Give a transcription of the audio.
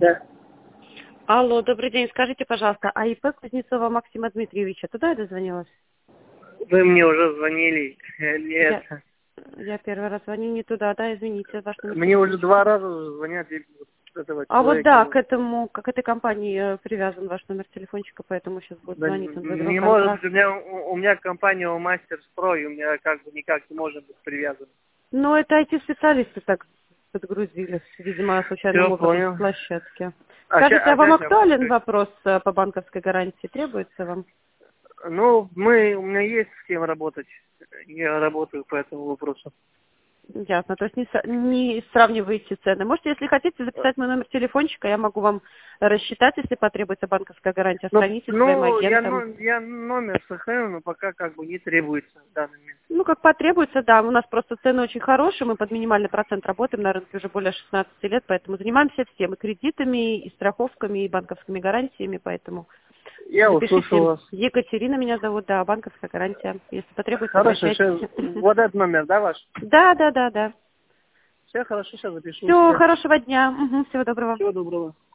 Да. Алло, добрый день. Скажите, пожалуйста, а ИП Кузнецова Максима Дмитриевича, туда я дозвонилась? Вы мне уже звонили. Нет. Я первый раз звоню не туда, да, извините, ваш номер Мне уже телефона. 2 раза звонят этого А вот да, человека. к этой компании привязан ваш номер телефончика, поэтому сейчас будет Да, звонить, он выиграл не может контракт. быть, у меня компания Мастерстрой, у меня как бы никак не может быть привязан. Ну, это IT-специалисты так подгрузились, видимо, случайным Все, образом с понял. площадки. А Скажите, а вам сейчас я вам актуален повторю. вопрос по банковской гарантии? Требуется вам? Ну, у меня есть с кем работать. Я работаю по этому вопросу. Ясно. То есть не сравниваете цены. Можете, если хотите, записать мой номер телефончика, я могу вам рассчитать, если потребуется банковская гарантия, сохраните своим агентам. Я номер сохраню, но пока как бы не требуется в данный момент. Ну, как потребуется, да. У нас просто цены очень хорошие, мы под минимальный процент работаем на рынке уже более 16 лет, поэтому занимаемся всем, и кредитами, и страховками, и банковскими гарантиями, поэтому Я услышал запишите. вас. Екатерина меня зовут, да, банковская гарантия. Если потребуется, Хорошо, обращайтесь. сейчас вот этот номер, да, ваш? Да, да, да, да. Все хорошо, сейчас запишу у Все, себя. хорошего дня. Всего доброго. Всего доброго.